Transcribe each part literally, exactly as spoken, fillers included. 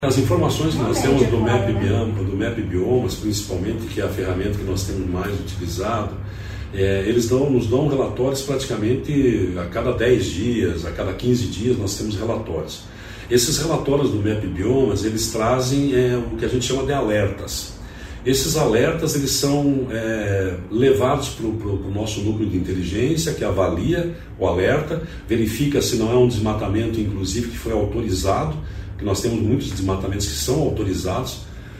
As informações que nós temos do MapBioma, do MapBiomas, principalmente, que é a ferramenta que nós temos mais utilizado, é, eles dão, nos dão relatórios praticamente a cada dez dias, a cada quinze dias nós temos relatórios. Esses relatórios do MapBiomas, eles trazem é, o que a gente chama de alertas. Esses alertas, eles são é, levados para o nosso núcleo de inteligência, que avalia o alerta, verifica se não é um desmatamento, inclusive, que foi autorizado, que nós temos muitos desmatamentos que são autorizados,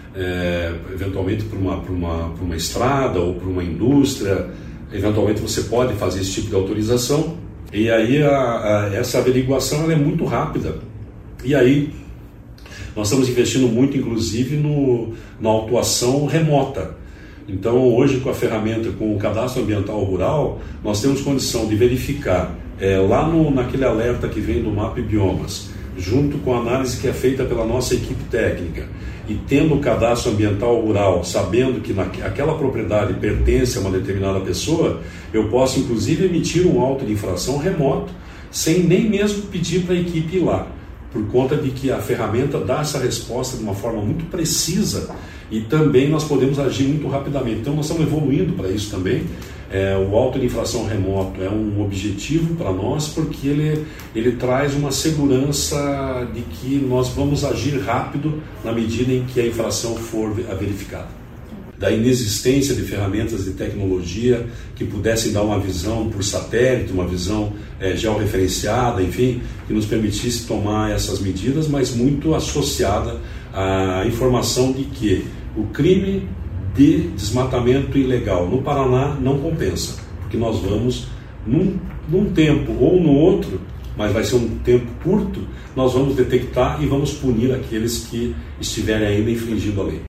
é, eventualmente por uma, por, uma, por uma estrada ou por uma indústria, eventualmente você pode fazer esse tipo de autorização, e aí a, a, essa averiguação ela é muito rápida, e aí nós estamos investindo muito, inclusive, no, na autuação remota. Então, hoje, com a ferramenta, com o cadastro ambiental rural, nós temos condição de verificar, é, lá no, naquele alerta que vem do MapBiomas, junto com a análise que é feita pela nossa equipe técnica, e tendo o cadastro ambiental rural, sabendo que naquela propriedade pertence a uma determinada pessoa, eu posso, inclusive, emitir um auto de infração remoto, sem nem mesmo pedir para a equipe ir lá, por conta de que a ferramenta dá essa resposta de uma forma muito precisa e também nós podemos agir muito rapidamente. Então nós estamos evoluindo para isso também. É, o auto de infração remoto é um objetivo para nós porque ele, ele traz uma segurança de que nós vamos agir rápido na medida em que a infração for verificada. Da inexistência de ferramentas de tecnologia que pudessem dar uma visão por satélite, uma visão é, georreferenciada, enfim, que nos permitisse tomar essas medidas, mas muito associada à informação de que o crime de desmatamento ilegal no Paraná não compensa, porque nós vamos, num, num tempo ou no outro, mas vai ser um tempo curto, nós vamos detectar e vamos punir aqueles que estiverem ainda infringindo a lei.